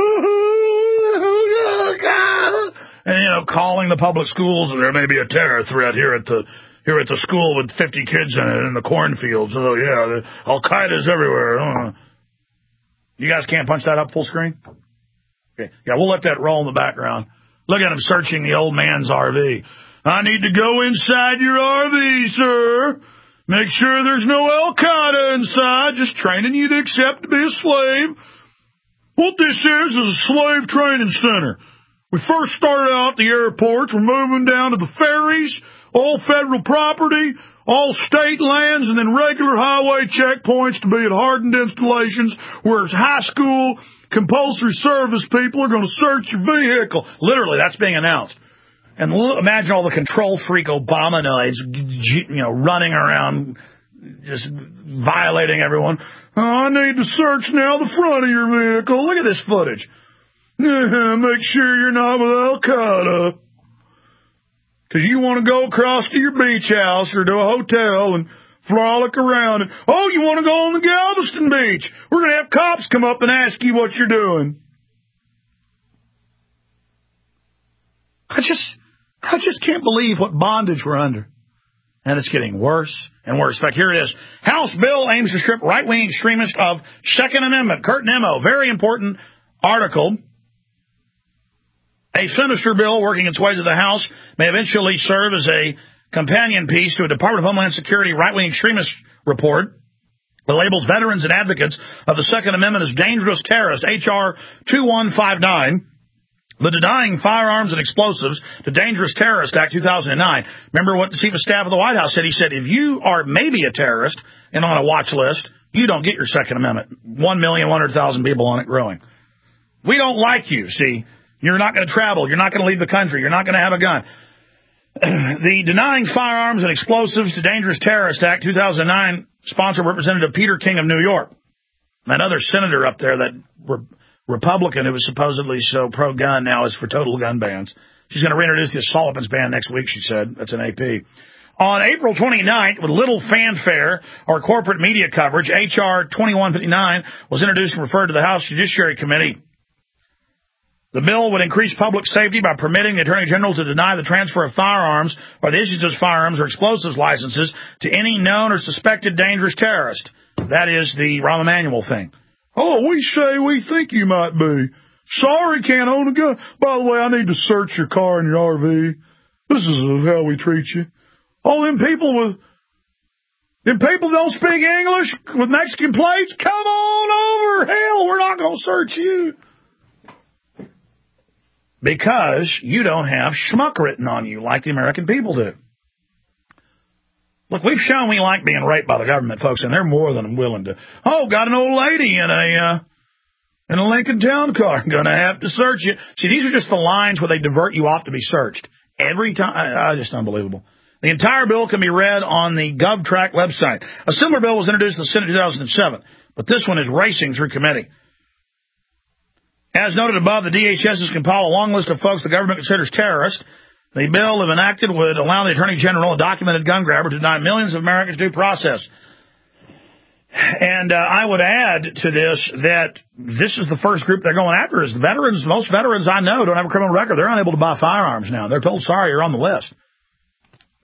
[SPEAKER 1] And, calling the public schools, and there may be a terror threat here at the school with 50 kids in it in the cornfields. Oh, yeah, Al-Qaeda's everywhere. You guys can't punch that up full screen? Okay. Yeah, we'll let that roll in the background. Look at him searching the old man's RV. I need to go inside your RV, sir. Make sure there's no Al-Qaeda inside. Just training you to accept to be a slave. What this is a slave training center. We first started out at the airports. We're moving down to the ferries, all federal property, all state lands, and then regular highway checkpoints to be at hardened installations where high school compulsory service people are going to search your vehicle. Literally, that's being announced. And imagine all the control freak Obamanoids, running around, just violating everyone. Oh, I need to search now the front of your vehicle. Look at this footage. Make sure you're not with Al-Qaeda. Because you want to go across to your beach house or to a hotel and frolic around. And, you want to go on the Galveston beach. We're going to have cops come up and ask you what you're doing. I just can't believe what bondage we're under. And it's getting worse and worse. In fact, here it is. House bill aims to strip right-wing extremists of Second Amendment. Kurt Nimmo, very important article. A sinister bill working its way to the House may eventually serve as a companion piece to a Department of Homeland Security right-wing extremist report that labels veterans and advocates of the Second Amendment as dangerous terrorists. H.R. 2159. The Denying Firearms and Explosives to Dangerous Terrorist Act 2009. Remember what the Chief of Staff of the White House said? He said, if you are maybe a terrorist and on a watch list, you don't get your Second Amendment. 1,100,000 people on it growing. We don't like you, see. You're not going to travel. You're not going to leave the country. You're not going to have a gun. The Denying Firearms and Explosives to Dangerous Terrorist Act 2009 sponsored Representative Peter King of New York. Another senator up there that Republican who was supposedly so pro-gun now is for total gun bans. She's going to reintroduce the assault weapons ban next week, she said. That's an AP. On April 29th, with little fanfare or corporate media coverage, H.R. 2159 was introduced and referred to the House Judiciary Committee. The bill would increase public safety by permitting the Attorney General to deny the transfer of firearms or the issuance of firearms or explosives licenses to any known or suspected dangerous terrorist. That is the Rahm Emanuel thing. Oh, we say we think you might be. Sorry, can't own a gun. By the way, I need to search your car and your RV. This is how we treat you. All them people don't speak English with Mexican plates? Come on over. Hell, we're not going to search you. Because you don't have schmuck written on you like the American people do. Look, we've shown we like being raped by the government, folks, and they're more than willing to. Oh, got an old lady in a Lincoln Town car. Going to have to search you. See, these are just the lines where they divert you off to be searched. Every time. Just unbelievable. The entire bill can be read on the GovTrack website. A similar bill was introduced in the Senate in 2007, but this one is racing through committee. As noted above, the DHS has compiled a long list of folks the government considers terrorists. The bill, if enacted, would allow the Attorney General, a documented gun grabber, to deny millions of Americans due process. And I would add to this that this is the first group they're going after is veterans. Most veterans I know don't have a criminal record. They're unable to buy firearms now. They're told, sorry, you're on the list.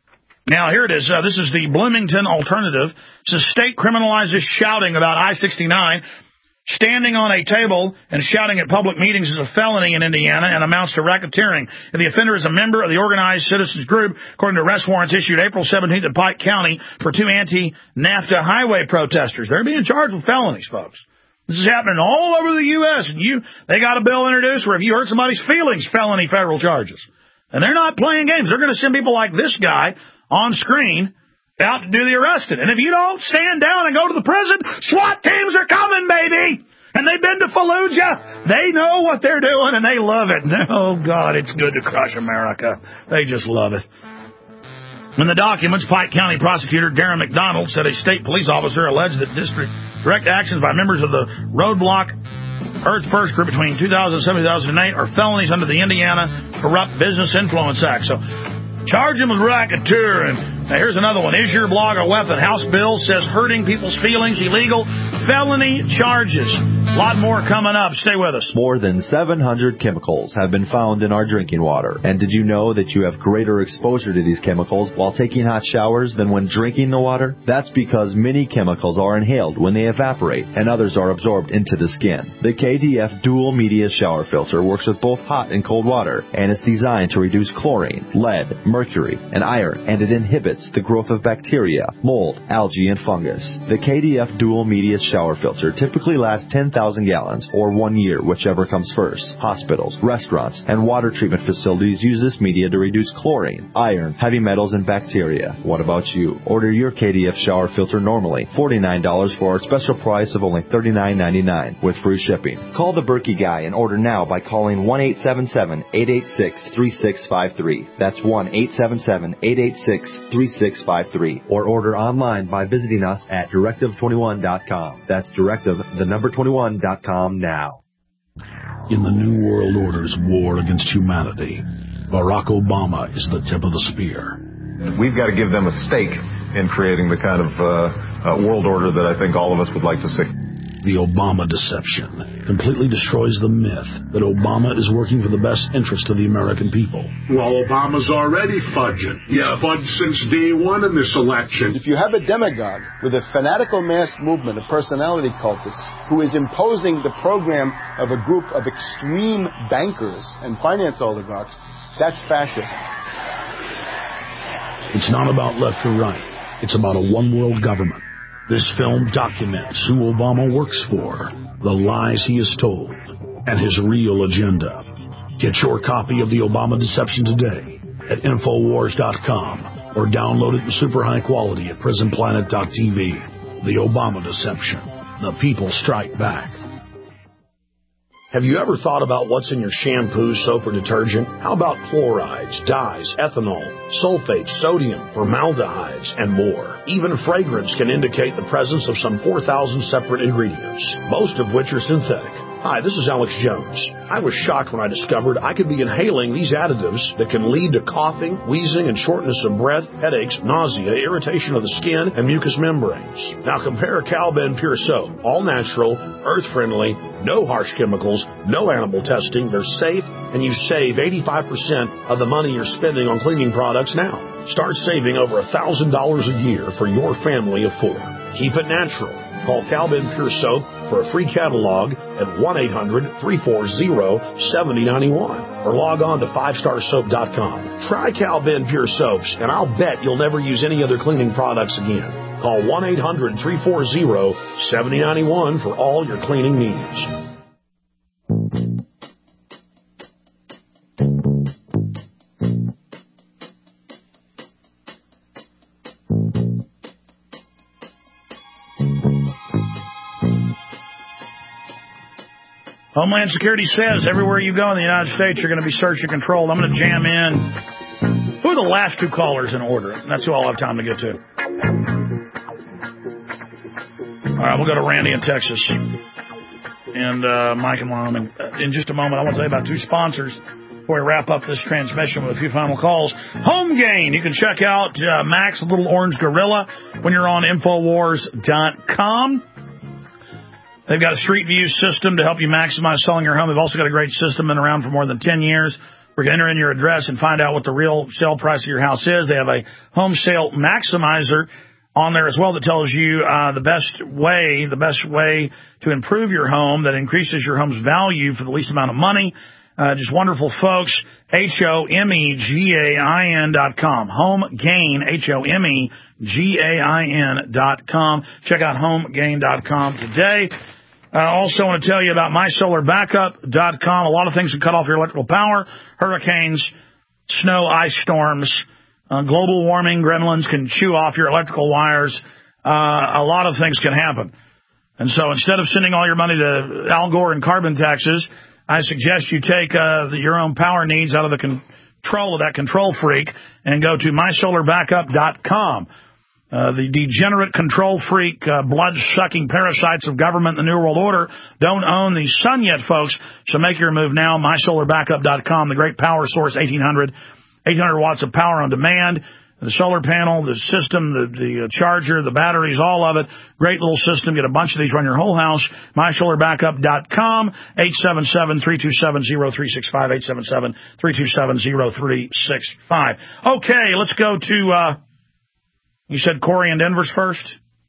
[SPEAKER 1] Now, here it is. This is the Bloomington Alternative. It says state criminalizes shouting about I-69. Standing on a table and shouting at public meetings is a felony in Indiana and amounts to racketeering. If the offender is a member of the organized citizens group, according to arrest warrants issued April 17th in Pike County for 2 anti-NAFTA highway protesters. They're being charged with felonies, folks. This is happening all over the U.S. And they got a bill introduced where if you hurt somebody's feelings, felony federal charges. And they're not playing games. They're going to send people like this guy on screen out to do the arresting. And if you don't stand down and go to the prison, SWAT teams are coming, baby. And they've been to Fallujah. They know what they're doing, and they love it. Oh, God, it's good to crush America. They just love it. In the documents, Pike County prosecutor Darren McDonald said a state police officer alleged that direct actions by members of the Roadblock Earth First group between 2007 and 2008 are felonies under the Indiana Corrupt Business Influence Act. So charge him with racketeering. Now, here's another one. Is your blog a weapon? House bill says hurting people's feelings illegal. Felony charges. A lot more coming up. Stay with us.
[SPEAKER 2] More than 700 chemicals have been found in our drinking water. And did you know that you have greater exposure to these chemicals while taking hot showers than when drinking the water? That's because many chemicals are inhaled when they evaporate, and others are absorbed into the skin. The KDF Dual Media Shower Filter works with both hot and cold water, and it's designed to reduce chlorine, lead, mercury, and iron, and it inhibits the growth of bacteria, mold, algae, and fungus. The KDF Dual Media Shower Filter typically lasts 10,000 gallons, or 1 year, whichever comes first. Hospitals, restaurants, and water treatment facilities use this media to reduce chlorine, iron, heavy metals, and bacteria. What about you? Order your KDF shower filter normally $49 for our special price of only $39.99 with free shipping. Call the Berkey Guy and order now by calling 1-877-886-3653. That's 1-877-886-3653. Or order online by visiting us at directive21.com. That's directive21.com now.
[SPEAKER 4] In the New World Order's war against humanity, Barack Obama is the tip of the spear.
[SPEAKER 13] We've got to give them a stake in creating the kind of world order that I think all of us would like to see.
[SPEAKER 4] The Obama deception completely destroys the myth that Obama is working for the best interest of the American people.
[SPEAKER 6] Well, Obama's already fudging. Yeah, fudged since day one in this election.
[SPEAKER 5] If you have a demagogue with a fanatical mass movement of personality cultists who is imposing the program of a group of extreme bankers and finance oligarchs, that's fascism.
[SPEAKER 4] It's not about left or right. It's about a one-world government. This film documents who Obama works for, the lies he has told, and his real agenda. Get your copy of The Obama Deception today at Infowars.com or download it in super high quality at PrisonPlanet.tv. The Obama Deception. The people strike back. Have you ever thought about what's in your shampoo, soap, or detergent? How about chlorides, dyes, ethanol, sulfates, sodium, formaldehydes, and more? Even fragrance can indicate the presence of some 4,000 separate ingredients, most of which are synthetic. Hi, this is Alex Jones. I was shocked when I discovered I could be inhaling these additives that can lead to coughing, wheezing, and shortness of breath, headaches, nausea, irritation of the skin, and mucous membranes. Now compare Cal-Ben Pure Soap. All natural, earth-friendly, no harsh chemicals, no animal testing. They're safe, and you save 85% of the money you're spending on cleaning products now. Start saving over $1,000 a year for your family of 4. Keep it natural. Call Cal-Ben Pure Soap for a free catalog at 1-800-340-7091 or log on to 5starsoap.com. Try Cal-Ben Pure Soaps, and I'll bet you'll never use any other cleaning products again. Call 1-800-340-7091 for all your cleaning needs.
[SPEAKER 1] Homeland Security says everywhere you go in the United States, you're going to be search and controlled. I'm going to jam in. Who are the last 2 callers in order? That's who I'll have time to get to. All right, we'll go to Randy in Texas and Mike in Wyoming. In just a moment, I want to tell you about 2 sponsors before we wrap up this transmission with a few final calls. Home Gain. You can check out Max Little Orange Gorilla when you're on Infowars.com. They've got a Street View system to help you maximize selling your home. They've also got a great system, been around for more than 10 years. We're going to enter in your address and find out what the real sale price of your house is. They have a home sale maximizer on there as well that tells you the best way to improve your home that increases your home's value for the least amount of money. Just wonderful folks. HomeGain.com. HomeGain, HomeGain.com. Check out HomeGain.com today. I also want to tell you about MySolarBackup.com. A lot of things can cut off your electrical power. Hurricanes, snow, ice storms, global warming, gremlins can chew off your electrical wires. A lot of things can happen. And so instead of sending all your money to Al Gore and carbon taxes, I suggest you take your own power needs out of the control of that control freak and go to MySolarBackup.com. The degenerate control freak, blood-sucking parasites of government and the New World Order don't own the sun yet, folks. So make your move now. MySolarBackup.com, the great power source, 800 watts of power on demand. The solar panel, the system, the charger, the batteries, all of it. Great little system. Get a bunch of these, run your whole house. MySolarBackup.com, 877-327-0365, 877-327-0365. Okay, let's go to, you said Corey in Denver's first?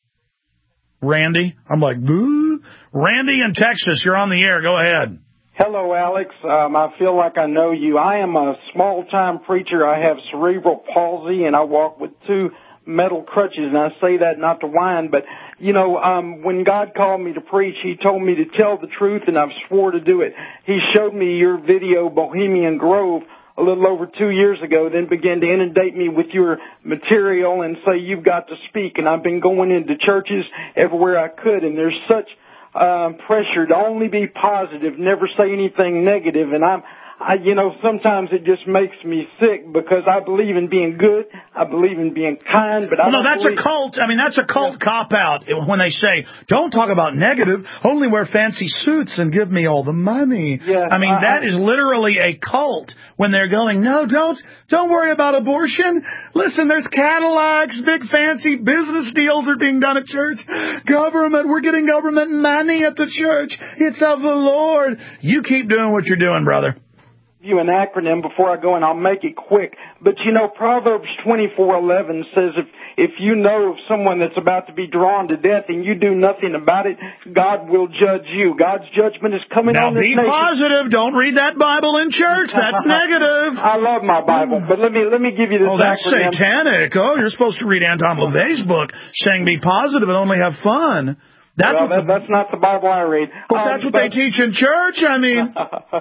[SPEAKER 1] Randy? I'm like, boo. Randy in Texas, you're on the air. Go ahead.
[SPEAKER 3] Hello, Alex. I feel like I know you. I am a small-time preacher. I have cerebral palsy, and I walk with 2 metal crutches, and I say that not to whine, but, you know, when God called me to preach, He told me to tell the truth, and I've swore to do it. He showed me your video, Bohemian Grove, a little over 2 years ago, then began to inundate me with your material and say, you've got to speak, and I've been going into churches everywhere I could, and there's such pressure to only be positive, never say anything negative, and you know, sometimes it just makes me sick because I believe in being good, I believe in being kind, but
[SPEAKER 1] that's a cult. I mean, that's a cult cop-out when they say, don't talk about negative, only wear fancy suits and give me all the money.
[SPEAKER 3] Yes,
[SPEAKER 1] I mean, that is literally a cult when they're going, no, don't worry about abortion. Listen, there's Cadillacs, big fancy business deals are being done at church. Government, we're getting government money at the church. It's of the Lord. You keep doing what you're doing, brother.
[SPEAKER 3] You an acronym before I go, and I'll make it quick. But you know, Proverbs 24:11 says if you know of someone that's about to be drawn to death and you do nothing about it, God will judge you. God's judgment is coming on this nation.
[SPEAKER 1] Now be positive. Don't read that Bible in church. That's negative.
[SPEAKER 3] I love my Bible, but let me give you this acronym.
[SPEAKER 1] Oh, that's satanic. Oh, you're supposed to read Anton LaVey's book saying be positive and only have fun.
[SPEAKER 3] That's not the Bible I read.
[SPEAKER 1] But that's what they teach in church, I mean.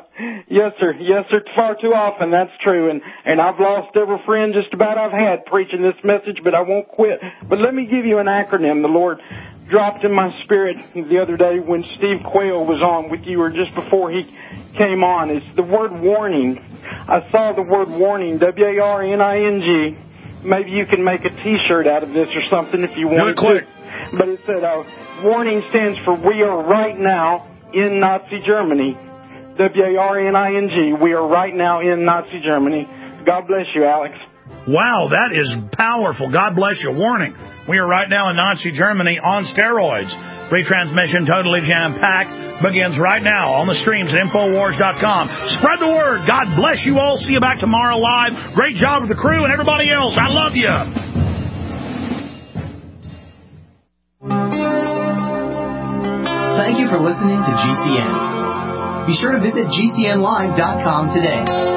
[SPEAKER 3] Yes, sir. Yes, sir. Far too often, that's true. And I've lost every friend just about I've had preaching this message, but I won't quit. But let me give you an acronym the Lord dropped in my spirit the other day when Steve Quayle was on with you, or just before he came on. It's the word warning. I saw the word warning, W-A-R-N-I-N-G. Maybe you can make a T-shirt out of this or something if you want to.
[SPEAKER 1] Quick.
[SPEAKER 3] But it said, warning stands for we are right now in Nazi Germany. W-A-R-N-I-N-G. We are right now in Nazi Germany. God bless you, Alex.
[SPEAKER 1] Wow, that is powerful. God bless you. Warning. We are right now in Nazi Germany on steroids. Retransmission, totally jam-packed, begins right now on the streams at Infowars.com. Spread the word. God bless you all. See you back tomorrow live. Great job with the crew and everybody else. I love you.
[SPEAKER 7] Thank you for listening to GCN. Be sure to visit GCNlive.com today.